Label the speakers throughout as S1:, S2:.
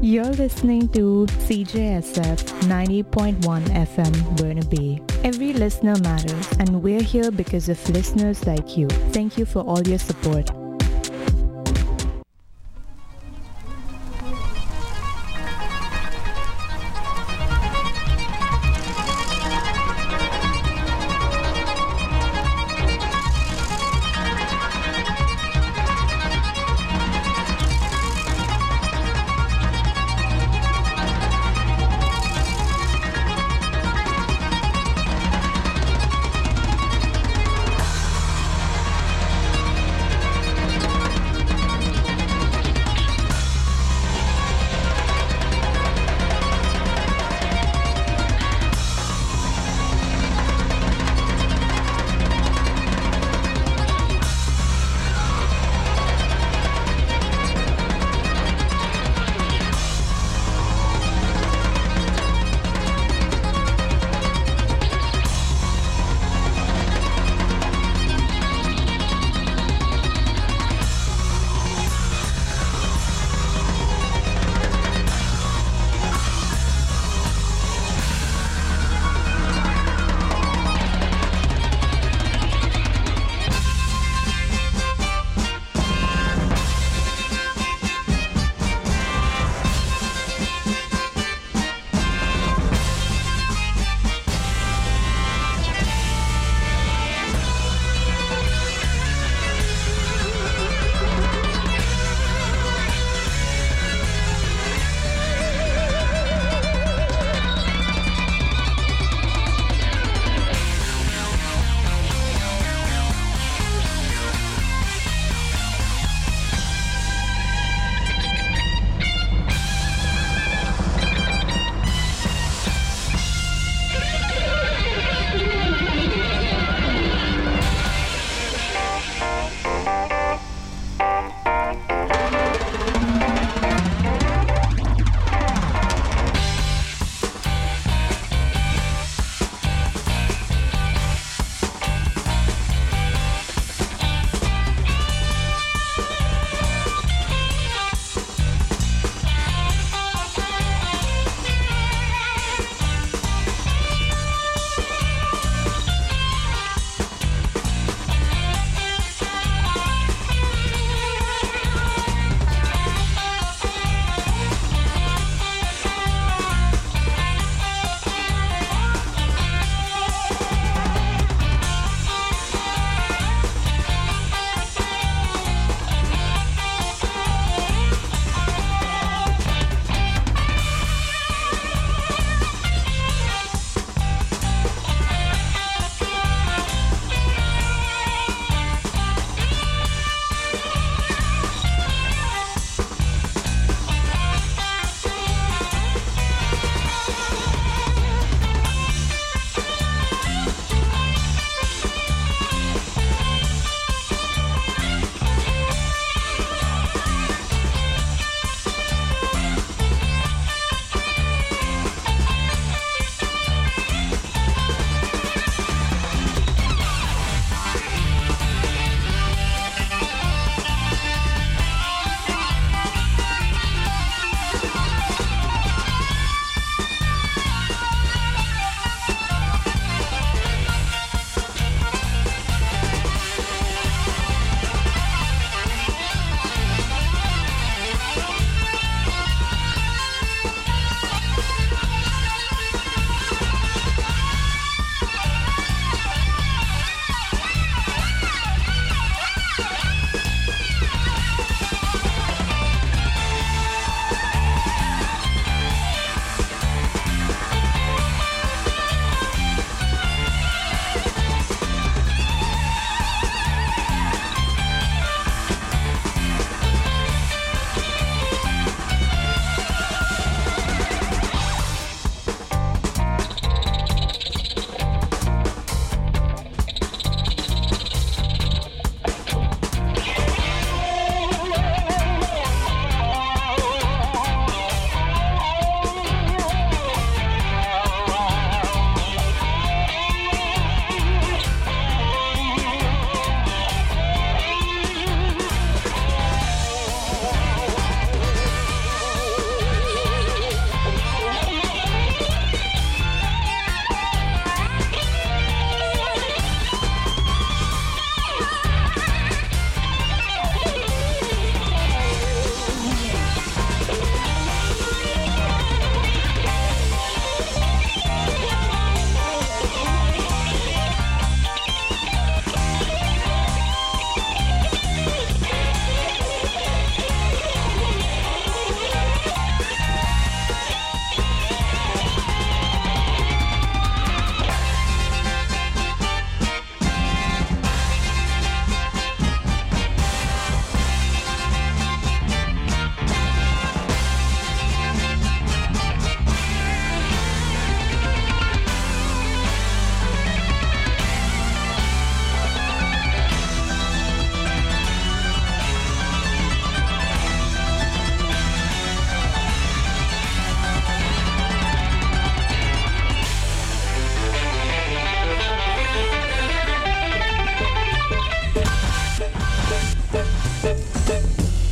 S1: You're listening to CJSF 90.1 FM Burnaby. Every listener matters, and we're here because of listeners like you. Thank you for all your support.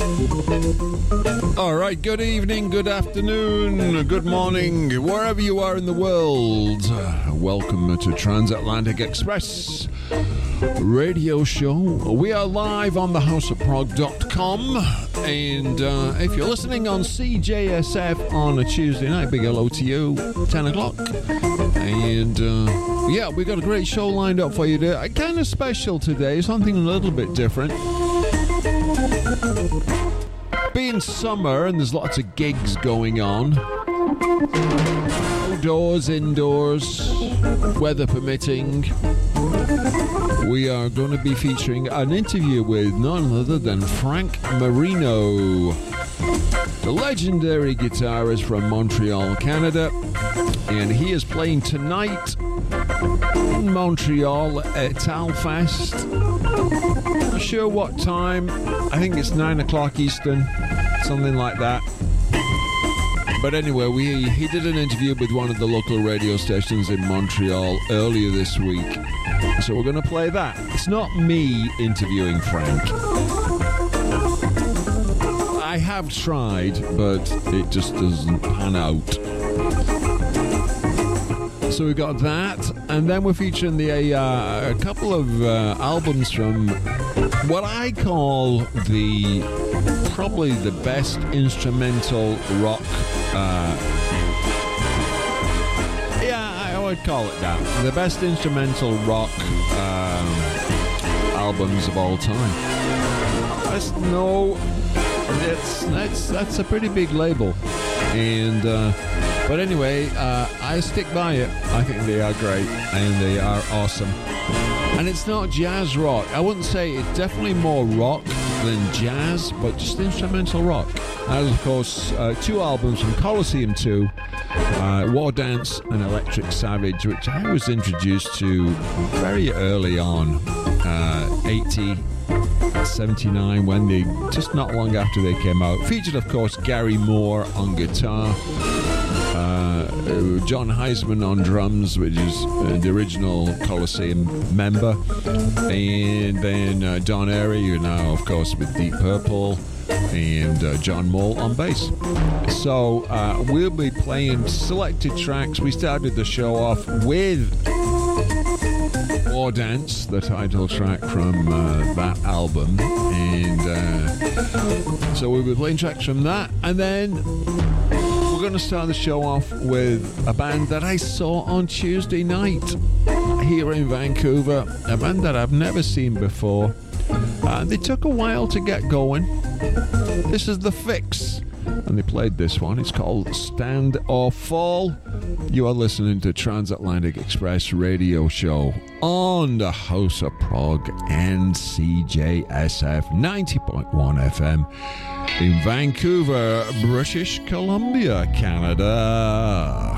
S2: All right, good evening, good afternoon, good morning, wherever you are in the world. Welcome to Transatlantic Express Radio Show. We are live on thehouseofprog.com, and if you're listening on CJSF on a Tuesday night, big hello to you, 10 o'clock. And yeah, we got a great show lined up for you today. Kind of special today, something a little bit different. Being summer and there's lots of gigs going on, outdoors, indoors, weather permitting, we are going to be featuring an interview with none other than Frank Marino, the legendary guitarist from Montreal, Canada, and he is playing tonight in Montreal at Talfest. Not sure what time. I think it's 9 o'clock Eastern, something like that. But anyway, he did an interview with one of the local radio stations in Montreal earlier this week. So we're going to play that. It's not me interviewing Frank. I have tried, but it just doesn't pan out. So we got that, and then we're featuring a couple of albums from what I call probably the best instrumental rock. I would call it that. The best instrumental rock albums of all time. That's a pretty big label, and. But anyway, I stick by it. I think they are great and they are awesome. And it's not jazz rock. I wouldn't say it's definitely more rock than jazz, but just instrumental rock. And of course, two albums from Colosseum 2, War Dance and Electric Savage, which I was introduced to very early on, 79, when they, just not long after they came out. Featured, of course, Gary Moore on guitar. John Heisman on drums, which is the original Colosseum member, and then Don Airey, who now, of course, with Deep Purple, and John Moll on bass. So we'll be playing selected tracks. We started the show off with War Dance, the title track from that album, and so we'll be playing tracks from that, and then we're going to start the show off with a band that I saw on Tuesday night here in Vancouver, a band that I've never seen before. They took a while to get going. This is The Fix, and they played this one. It's called Stand or Fall. You are listening to Transatlantic Express Radio Show on the House of Prog and CJSF 90.1 FM in Vancouver, British Columbia, Canada.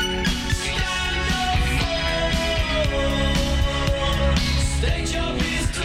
S3: State your peace.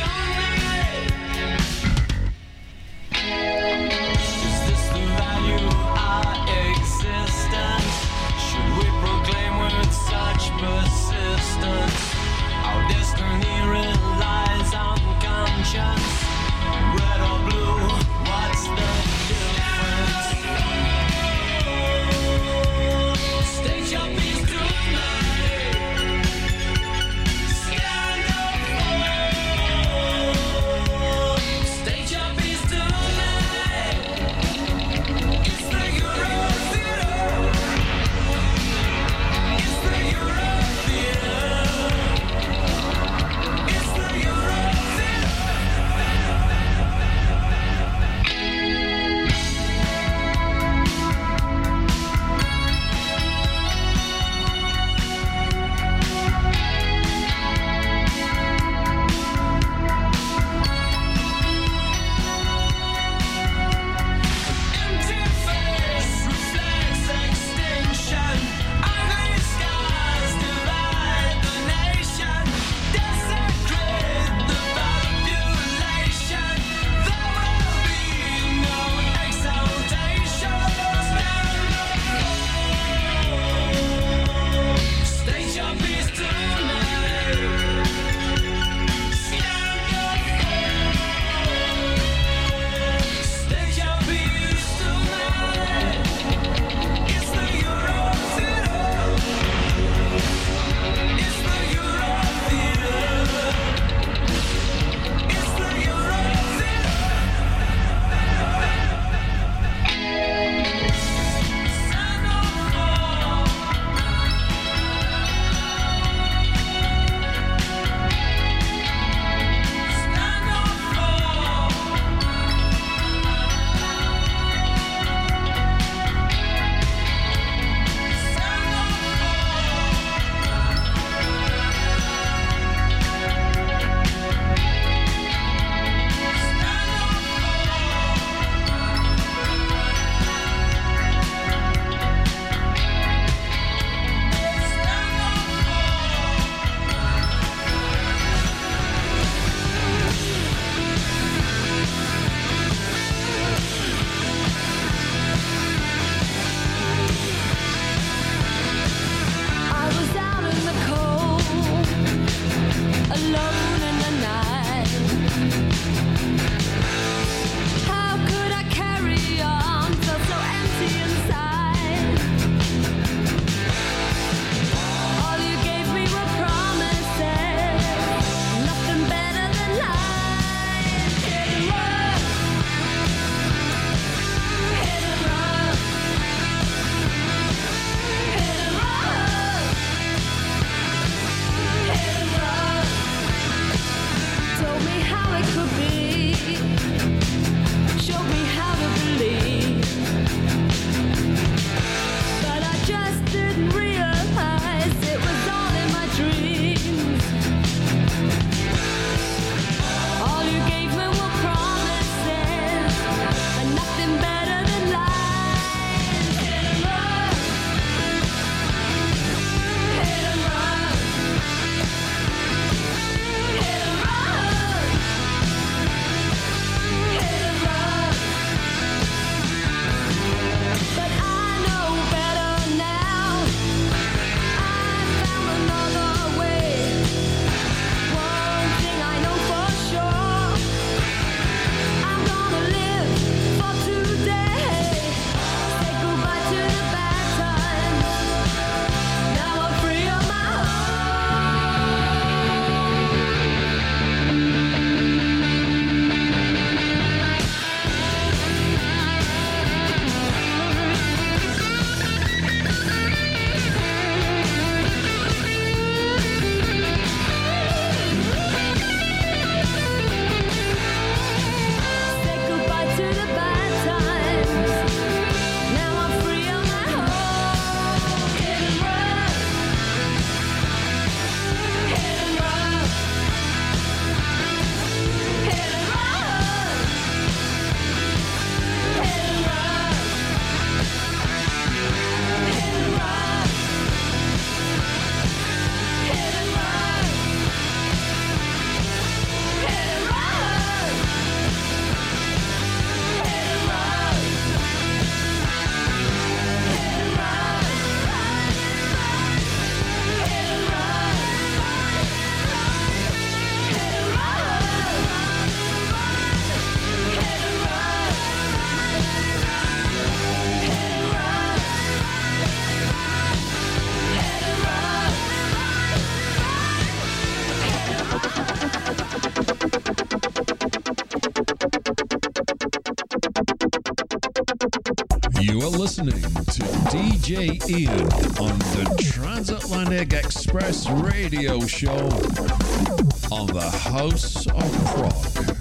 S3: You are listening to DJ Ian on the Transatlantic Express Radio Show on the House of Prog.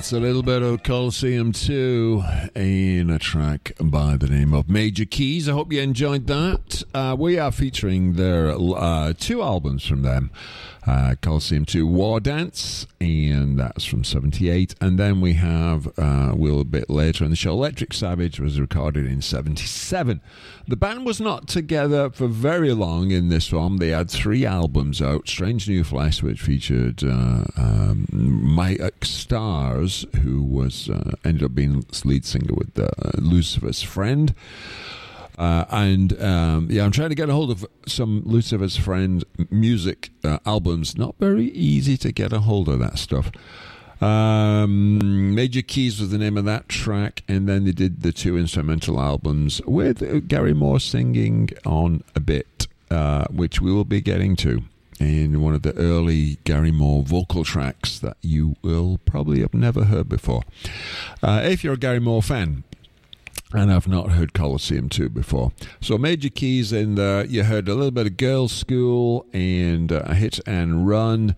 S2: That's a little bit of Colosseum 2 in a track by the name of Major Keys. I hope you enjoyed that. We are featuring their two albums from them. Colosseum 2 War Dance, and that's from 78. And then we have, a bit later in the show, Electric Savage was recorded in 77. The band was not together for very long in this one. They had 3 albums out. Strange New Flesh, which featured Mike Stars, who was ended up being lead singer with Lucifer's Friend. I'm trying to get a hold of some Lucifer's Friend music albums. Not very easy to get a hold of that stuff. Major Keys was the name of that track, and then they did the 2 instrumental albums with Gary Moore singing on a bit, which we will be getting to in one of the early Gary Moore vocal tracks that you will probably have never heard before. If you're a Gary Moore fan, and I've not heard Colosseum 2 before. So Major Keys in there. You heard a little bit of Girls' School and a Hit and Run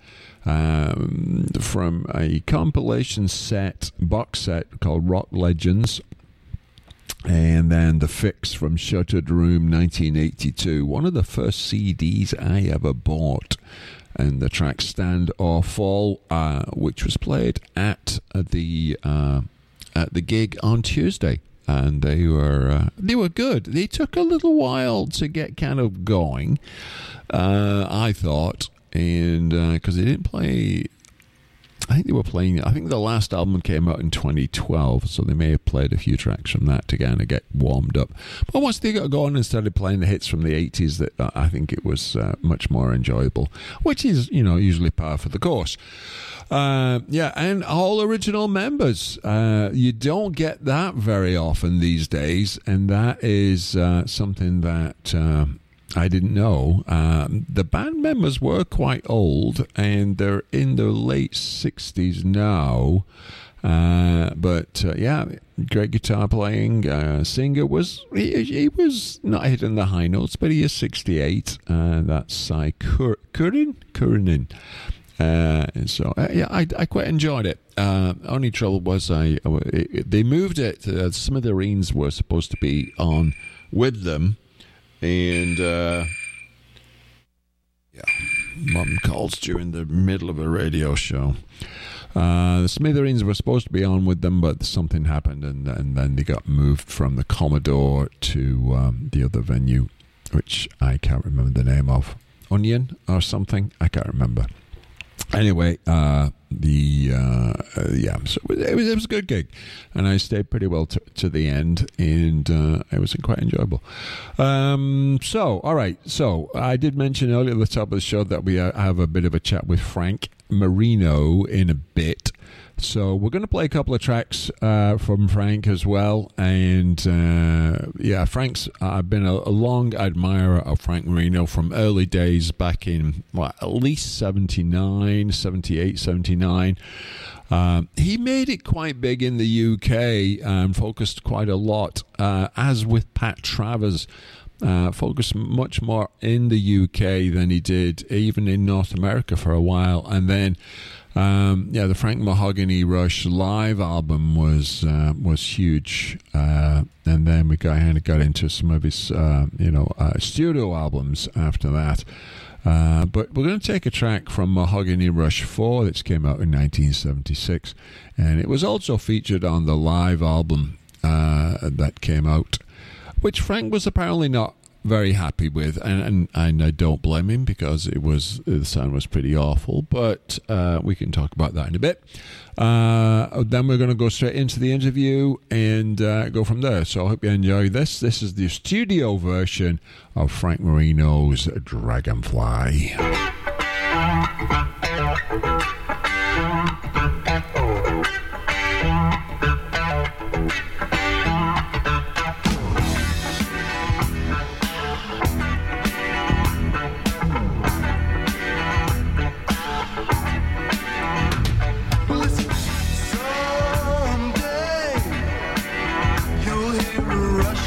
S2: from a compilation box set called Rock Legends. And then The Fix from Shuttered Room 1982. One of the first CDs I ever bought. And the track Stand or Fall, which was played at the gig on Tuesday. And they were good. They took a little while to get kind of going, I thought, and because they didn't play. I think the last album came out in 2012, so they may have played a few tracks from that to kind of get warmed up. But once they got going and started playing the hits from the 80s, that I think it was much more enjoyable, which is usually par for the course. And all original members. You don't get that very often these days, and that is something that I didn't know. The band members were quite old, and they're in their late 60s now. But great guitar playing. Singer was he was not hitting the high notes, but he is 68. That's Cy Curran. And so, I quite enjoyed it. Only trouble was they moved it. Smithereens were supposed to be on with them, and mum calls during the middle of a radio show. The Smithereens were supposed to be on with them, but something happened, and then they got moved from the Commodore to the other venue, which I can't remember the name of. Onion or something? I can't remember. Anyway, so it was a good gig, and I stayed pretty well to the end, and it was quite enjoyable. All right. So I did mention earlier at the top of the show that we have a bit of a chat with Frank Marino in a bit. So we're going to play a couple of tracks from Frank as well. And I've been a long admirer of Frank Marino from early days back in at least 78, 79. He made it quite big in the UK and focused quite a lot, as with Pat Travers. Focused much more in the UK than he did even in North America for a while. And then the Frank Mahogany Rush live album was huge, and then we got into some of his studio albums after that. But we're going to take a track from Mahogany Rush 4 that came out in 1976, and it was also featured on the live album that came out, which Frank was apparently not very happy with, and I don't blame him, because the sound was pretty awful, but we can talk about that in a bit. Then we're going to go straight into the interview and go from there. So I hope you enjoy this. This is the studio version of Frank Marino's Dragonfly.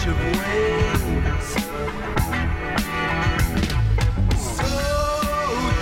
S4: So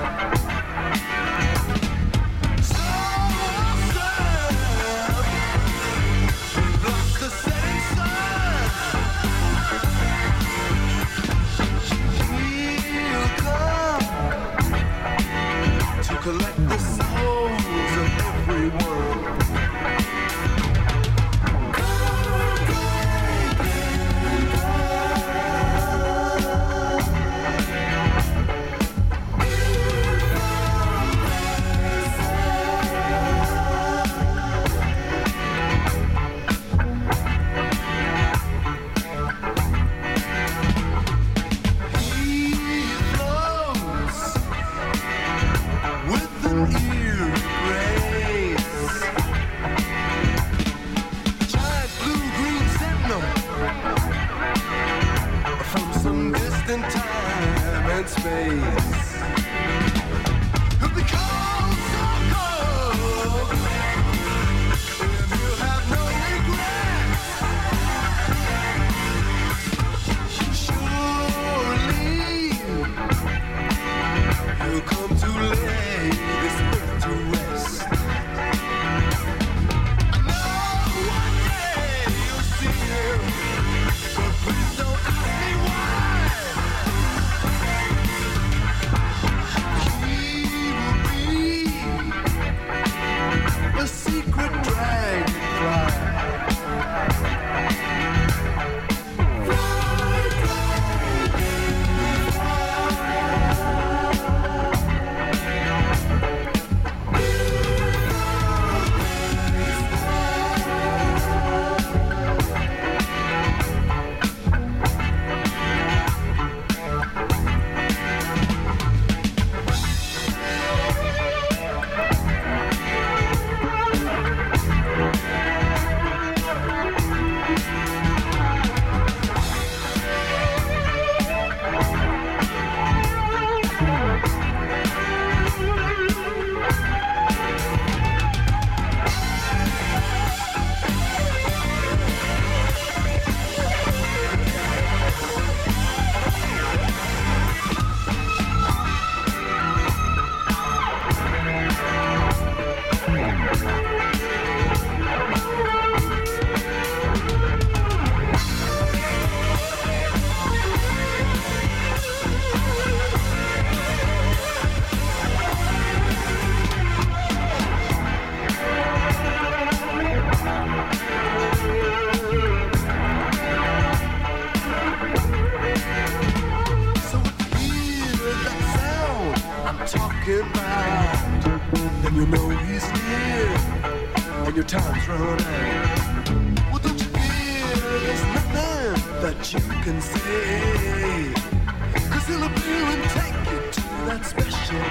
S4: time's run out. Well, don't you fear there's nothing that you can say? 'Cause he'll appear and take you to that special